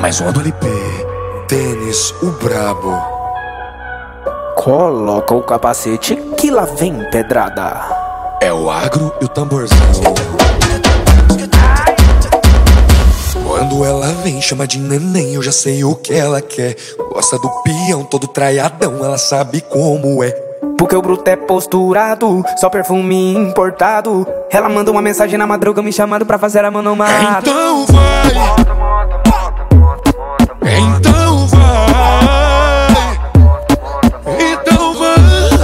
mais uma do LP. Tênis, o brabo. Coloca o capacete que lá vem pedrada. É o agro e o tamborzão. Quando ela vem, chama de neném, eu já sei o que ela quer. Gosta do peão todo traiadão, ela sabe como é. Porque o bruto é posturado, só perfume importado. Ela manda uma mensagem na madruga me chamando pra fazer a mão no mar. Então vai, então vai, então vai,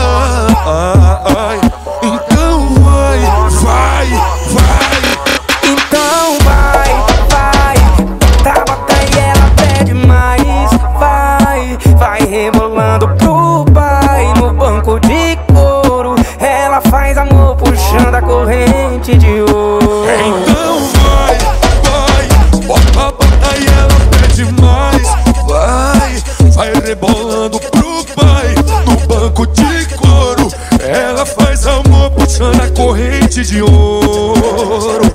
então vai, vai, vai. Então vai, tabata e ela pede mais. Vai rebolando pro pai no banco de couro. Ela faz amor puxando a corrente de ouro. Então vai, bota e ela pede mais. Vai rebolando pro pai no banco de couro. Ela faz amor puxando a corrente de ouro.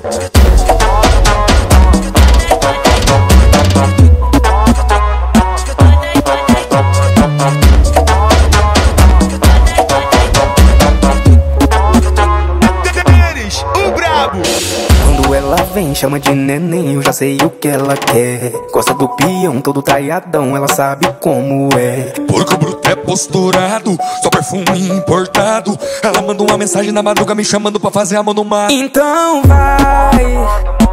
Quando ela vem, chama de neném, eu já sei o que ela quer. Gosta do peão, todo traiadão, ela sabe como é. Porque o bruto é posturado, só perfume importado. Ela manda uma mensagem na madruga me chamando pra fazer a mão no mar. Então vai,